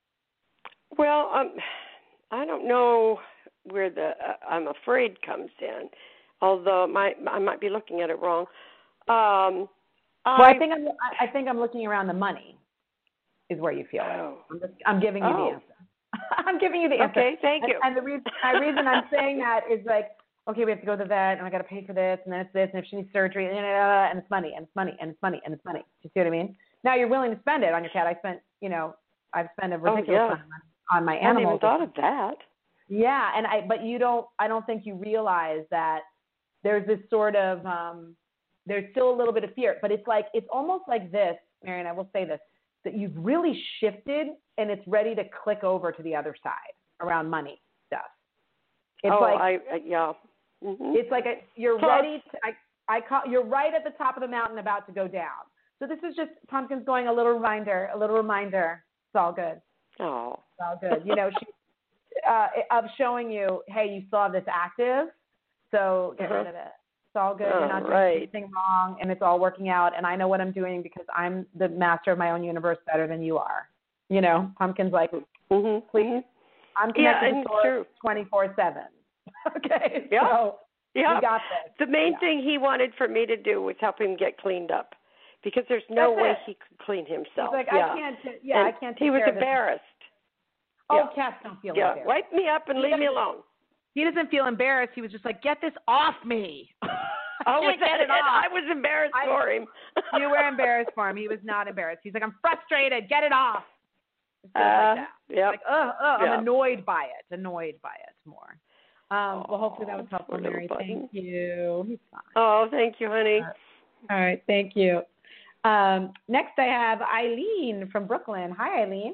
Well, um, I don't know where the uh, I'm afraid comes in, although my I might be looking at it wrong. Um, well, I, I think I'm I think I'm looking around the money is where you feel oh. it. I'm, just, I'm giving you oh. the answer. I'm giving you the answer. Okay, thank you. And, and the reason the reason I'm saying that is like, okay, we have to go to the vet, and I got to pay for this, and then it's this, and if she needs surgery, and it's money, and it's money, and it's money, and it's money. Do you see what I mean? Now you're willing to spend it on your cat. I spent, you know, I've spent a ridiculous oh, yeah. amount on my I hadn't animals. even thought of that. Yeah, and I, but you don't, I don't think you realize that there's this sort of, um, there's still a little bit of fear, but it's like, it's almost like this, Marion, I will say this, that you've really shifted and it's ready to click over to the other side around money stuff. It's oh, like, I, I yeah. Mm-hmm. It's like a, you're Plus, ready to, I, I call, you're right at the top of the mountain about to go down. So this is just Pumpkin's going a little reminder, a little reminder. It's all good. Oh. It's all good. You know, she, uh, of showing you, hey, you still have this active, so get uh-huh. rid of it. It's all good. Oh, You're not doing right. anything wrong, and it's all working out. And I know what I'm doing because I'm the master of my own universe better than you are. You know, Pumpkin's like, mm-hmm. please, I'm yeah, connected and to Source true. twenty-four seven. Okay, yeah. so yeah. we got this. The main yeah. thing he wanted for me to do was help him get cleaned up, because there's no That's way it. he could clean himself. He's like, yeah. I can't. T- yeah, and I can't. Take he was care of this. embarrassed. Oh, yeah. cats don't feel yeah. embarrassed. Wipe me up and He leave me doesn't- alone. He doesn't feel embarrassed. He was just like, get this off me. Oh, can't get it off. I was embarrassed I, for him. You were embarrassed for him. He was not embarrassed. He's like, I'm frustrated. Get it off. Just Uh, like that. yep. Like, ugh, ugh. Yeah. I'm annoyed by it. Annoyed by it more. Um, oh, well, hopefully that was helpful, poor little Mary. button. Thank you. He's fine. Oh, thank you, honey. Uh, all right. Thank you. Um, next, I have Eileen from Brooklyn. Hi, Eileen.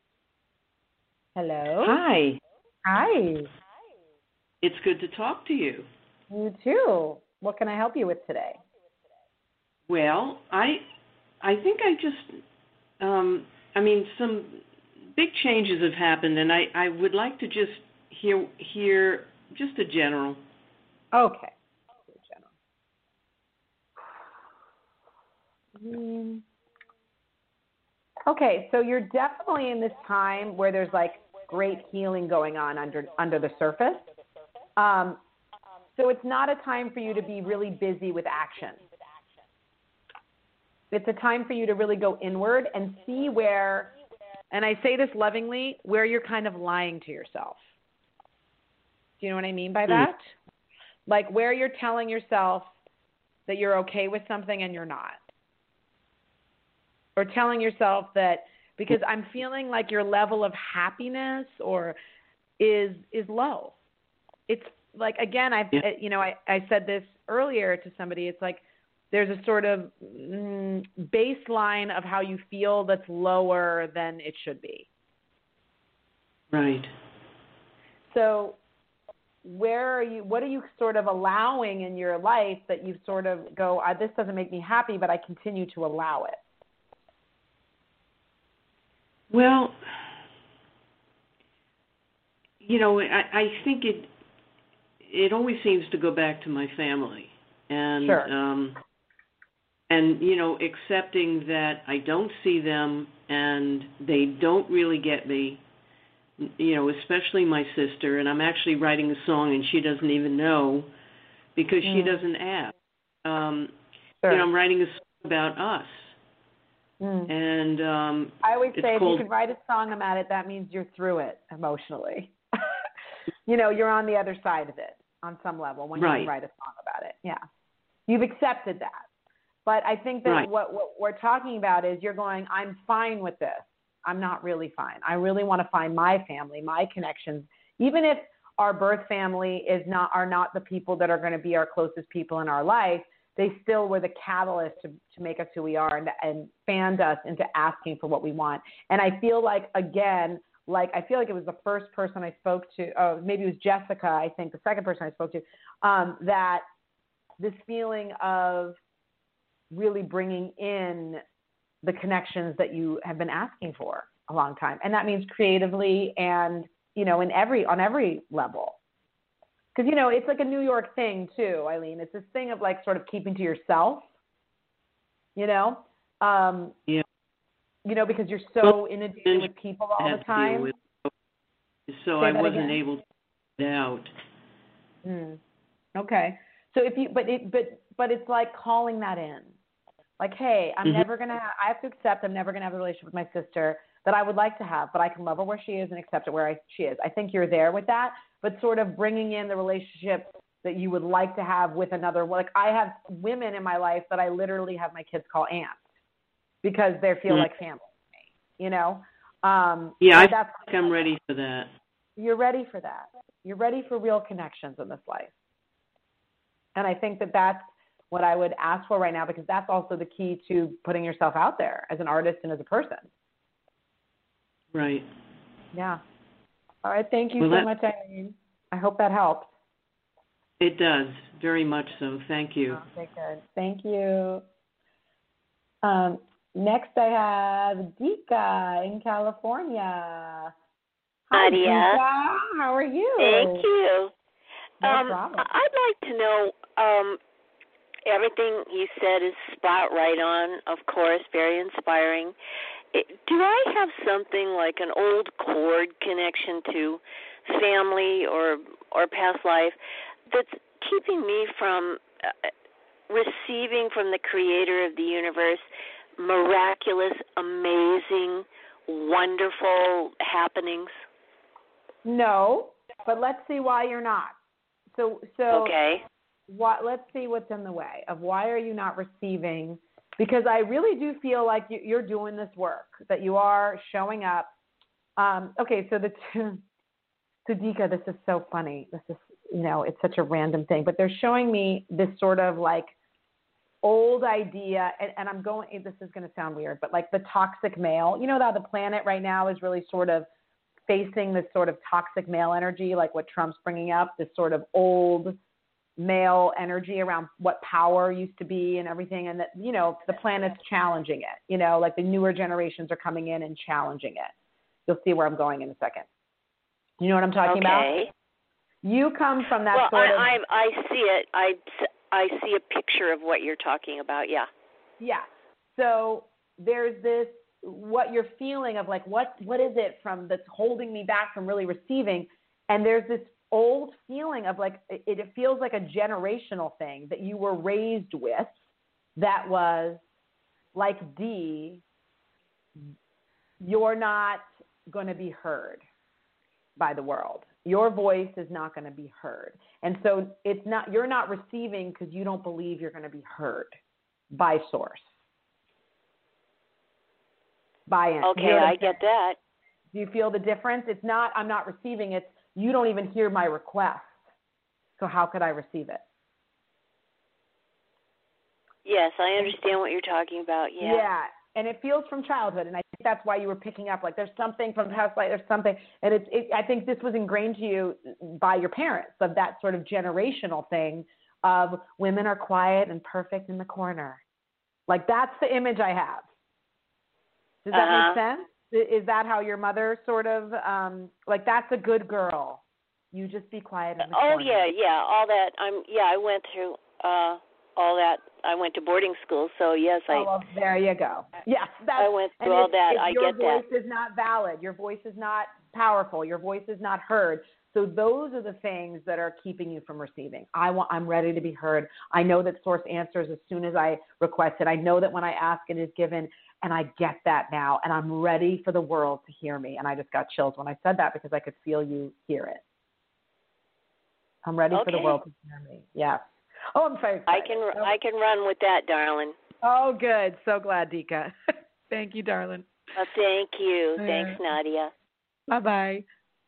Hello. Hi. Hi. It's good to talk to you. You too. What can I help you with today? Well, I I think I just um I mean some big changes have happened, and I, I would like to just hear hear just a general. Okay. General. Okay, so you're definitely in this time where there's like great healing going on under under the surface. Um, so it's not a time for you to be really busy with action. It's a time for you to really go inward and see where, and I say this lovingly, where you're kind of lying to yourself. Do you know what I mean by that? Mm. Like where you're telling yourself that you're okay with something and you're not. Or telling yourself that, because I'm feeling like your level of happiness or is is low. It's like, again, I've, yeah. you know, I, I said this earlier to somebody. It's like there's a sort of mm, baseline of how you feel that's lower than it should be. Right. So where are you, what are you sort of allowing in your life that you sort of go, uh, this doesn't make me happy, but I continue to allow it? Well, you know, I, I think it it always seems to go back to my family, and sure. um, and you know, accepting that I don't see them and they don't really get me. You know, especially my sister, and I'm actually writing a song, and she doesn't even know because mm. she doesn't ask. Um, sure. You know, I'm writing a song about us. Mm. And um, I always say if called, you can write a song about it, that means you're through it emotionally. You know, you're on the other side of it on some level when right. you write a song about it. Yeah. You've accepted that. But I think that right. what, what we're talking about is you're going, I'm fine with this. I'm not really fine. I really want to find my family, my connections. Even if our birth family is not are not the people that are going to be our closest people in our life, they still were the catalyst to, to make us who we are and, and fanned us into asking for what we want. And I feel like, again, like I feel like it was the first person I spoke to, oh, maybe it was Jessica, I think, the second person I spoke to, um, that this feeling of really bringing in the connections that you have been asking for a long time. And that means creatively and, you know, in every on every level. Because, you know, it's like a New York thing, too, Eileen. It's this thing of, like, sort of keeping to yourself, you know? Um, yeah. You know, because you're so inundated with people all the time. With, so Say I wasn't again. able to get out. Mm. Okay. So if you, but it, but, but it's like calling that in. Like, hey, I'm mm-hmm. never going to have, I have to accept I'm never going to have a relationship with my sister that I would like to have, but I can love her where she is and accept it where I, she is. I think you're there with that. But sort of bringing in the relationship that you would like to have with another. Like I have women in my life that I literally have my kids call aunts because they feel mm. like family to me, you know? Um, yeah, I that's, think I'm ready for that. You're ready for that. You're ready for real connections in this life. And I think that that's what I would ask for right now, because that's also the key to putting yourself out there as an artist and as a person. Right. Yeah. All right. Thank you well, so that, much, Eileen. I hope that helps. It does. Very much so. Thank you. Okay, good. Thank you. Um, next, I have Dika in California. Hi, Nadia. Dika. How are you? Thank you. No um, problem. I'd like to know, um, everything you said is spot right on, of course, very inspiring. It, do I have something like an old cord connection to family or or past life that's keeping me from uh, receiving from the creator of the universe miraculous, amazing, wonderful happenings? No, but let's see why you're not. So, so okay. What, let's see what's in the way of why are you not receiving, because I really do feel like you, you're doing this work, that you are showing up. Um, okay, so the so Dika, this is so funny. This is, you know, it's such a random thing, but they're showing me this sort of like old idea, and, and I'm going, this is going to sound weird, but like the toxic male, you know, that the planet right now is really sort of facing this sort of toxic male energy, like what Trump's bringing up, this sort of old male energy around what power used to be and everything. And that, you know, the planet's challenging it, you know, like the newer generations are coming in and challenging it. You'll see where I'm going in a second. You know what I'm talking okay. about? You come from that well, sort I, of... I, I see it. I, I see a picture of what you're talking about, yeah. Yeah. So there's this, what you're feeling of like, what what is it from that's holding me back from really receiving? And there's this old feeling of like, it, it feels like a generational thing that you were raised with that was like, D, you're not going to be heard by the world. Your voice is not going to be heard. And so it's not, you're not receiving because you don't believe you're going to be heard by source. By it. Okay, I get that. Do you feel the difference? It's not, I'm not receiving it. You don't even hear my request. So how could I receive it? Yes, I understand what you're talking about. Yeah. Yeah. And it feels from childhood. And I think that's why you were picking up, like, there's something from past life, there's something. And it's, it, I think this was ingrained to you by your parents, of that sort of generational thing of women are quiet and perfect in the corner. Like, that's the image I have. Does that uh-huh. make sense? Is that how your mother sort of, um, like, that's a good girl. You just be quiet in the Oh, corner. yeah, yeah, all that. I'm, yeah, I went through uh, all that. I went to boarding school, so yes, I. Oh, well, there you go. Yes, that's, I went through and all if, that. If I your get that. Your voice is not valid. Your voice is not powerful. Your voice is not heard. So those are the things that are keeping you from receiving. I want. I'm ready to be heard. I know that source answers as soon as I request it. I know that when I ask, it is given. And I get that now, and I'm ready for the world to hear me. And I just got chills when I said that because I could feel you hear it. I'm ready okay. for the world to hear me. Yes. Oh, I'm very excited. I can oh. I can run with that, darling. Oh, good. So glad, Dika. Thank you, darling. Oh, thank you. Yeah. Thanks, Nadia. Bye-bye.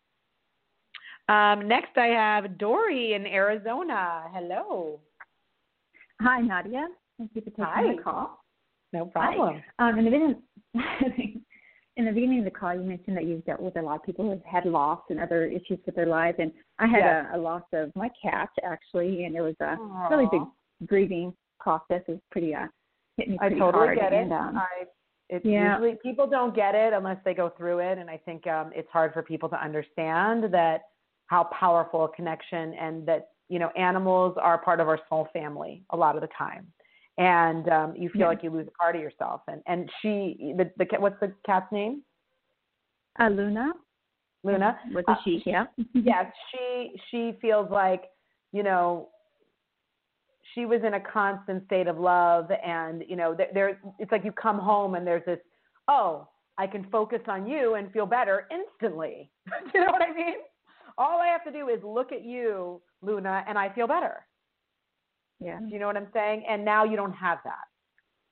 Um, next, I have Dory in Arizona. Hello. Hi, Nadia. Thank you for taking Hi. the call. No problem. Um, in the beginning, in the beginning of the call, you mentioned that you've dealt with a lot of people who had loss and other issues with their lives, and I had yes. a, a loss of my cat actually, and it was a Aww. really big grieving process. It was pretty uh, hit me pretty I totally hard. get it. And, um, I, it's yeah. usually people don't get it unless they go through it, and I think um, it's hard for people to understand that how powerful a connection, and that you know animals are part of our soul family a lot of the time. And um, you feel yeah. like you lose a part of yourself. And and she, the, the what's the cat's name? Uh, Luna. Luna. Was a she? Yeah. Yes, she she feels like you know she was in a constant state of love, and you know there, there it's like you come home and there's this, oh, I can focus on you and feel better instantly. You know what I mean? All I have to do is look at you, Luna, and I feel better. Yeah. Do you know what I'm saying? And now you don't have that.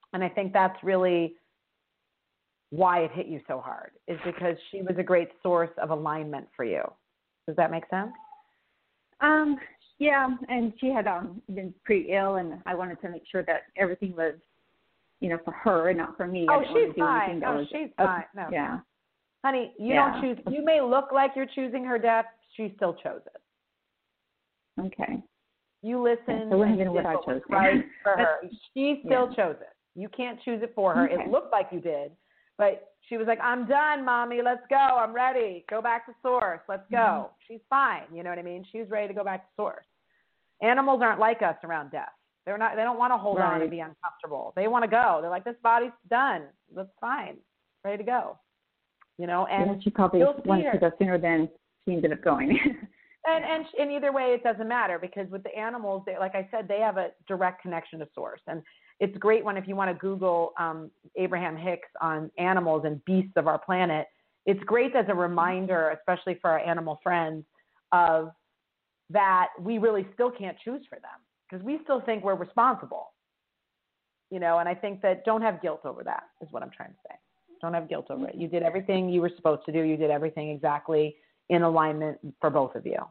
And I think that's really why it hit you so hard, is because she was a great source of alignment for you. Does that make sense? Um, yeah, and she had um, been pretty ill, and I wanted to make sure that everything was, you know, for her and not for me. Oh, I didn't she's want to do fine. anything that Oh, was, she's okay. fine. No. Yeah. Honey, you Yeah. don't choose. You may look like you're choosing her death. She still chose it. Okay. You listened. Yeah, so and you what did I what was chose. right for her. She still Yeah. chose it. You can't choose it for her. Okay. It looked like you did, but she was like, "I'm done, Mommy. Let's go. I'm ready. Go back to source. Let's go." Mm-hmm. She's fine. You know what I mean? She's ready to go back to source. Animals aren't like us around death. They're not. They don't want to hold right. on and be uncomfortable. They want to go. They're like, "This body's done. That's fine. Ready to go." You know, and yeah, she probably wanted to go sooner than she ended up going. and and in either way, it doesn't matter, because with the animals, they, like I said, they have a direct connection to source. And it's great when, if you want to Google um, Abraham Hicks on animals and beasts of our planet, it's great as a reminder, especially for our animal friends, of that we really still can't choose for them, because we still think we're responsible. You know, and I think that don't have guilt over that is what I'm trying to say. Don't have guilt over it. You did everything you were supposed to do. You did everything exactly in alignment for both of you.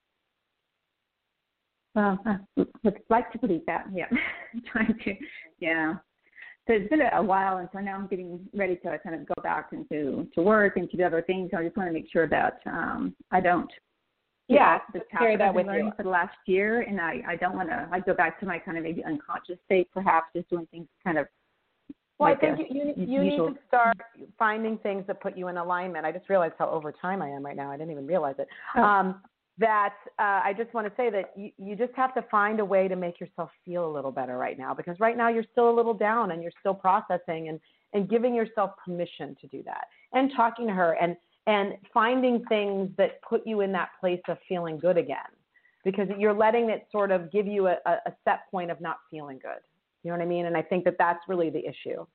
Well, I would like to believe that. Yeah, I'm trying to. Yeah. So it's been a while, and so now I'm getting ready to kind of go back into to work and to do other things. So I just want to make sure that um, I don't. Yeah, the carry that I've been with learning you for the last year, and I, I don't want to. I go back to my kind of maybe unconscious state, perhaps just doing things kind of. Well, like I think a, you, you, you usual. need to start finding things that put you in alignment. I just realized how over time I am right now. I didn't even realize it. Oh. Um, that uh, I just want to say that you, you just have to find a way to make yourself feel a little better right now, because right now you're still a little down and you're still processing, and, and giving yourself permission to do that, and talking to her and, and finding things that put you in that place of feeling good again, because you're letting it sort of give you a, a set point of not feeling good. You know what I mean? And I think that that's really the issue.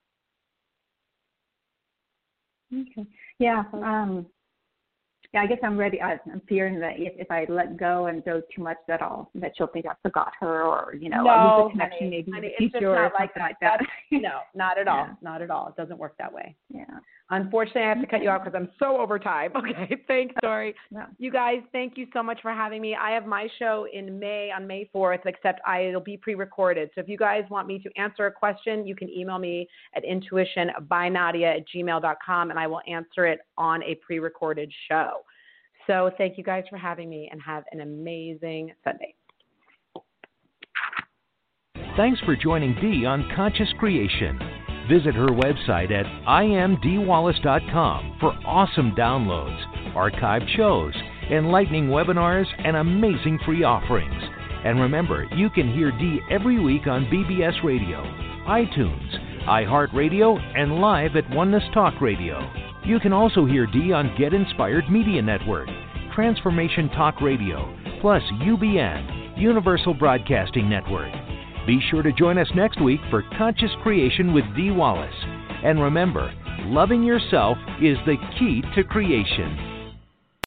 Okay. Yeah. Um, yeah, I guess I'm ready. I, I'm fearing that if, if I let go and go too much, that I'll, that she'll think I forgot her, or, you know, no, I'll lose the connection honey, maybe honey, in the it's just future or not like something that. like that. No, not at all. Yeah. Not at all. It doesn't work that way. Yeah. Unfortunately, I have to cut you off because I'm so over time. Okay, thanks, Dory. No. You guys, thank you so much for having me. I have my show in May, on May fourth, except I, it'll be pre-recorded. So if you guys want me to answer a question, you can email me at intuition by nadia at gmail dot com, and I will answer it on a pre-recorded show. So thank you guys for having me, and have an amazing Sunday. Thanks for joining Dee on Conscious Creation. Visit her website at i am dee wallace dot com for awesome downloads, archived shows, enlightening webinars, and amazing free offerings. And remember, you can hear Dee every week on B B S Radio, iTunes, iHeartRadio, and live at Oneness Talk Radio. You can also hear Dee on Get Inspired Media Network, Transformation Talk Radio, plus U B N, Universal Broadcasting Network. Be sure to join us next week for Conscious Creation with Dee Wallace. And remember, loving yourself is the key to creation.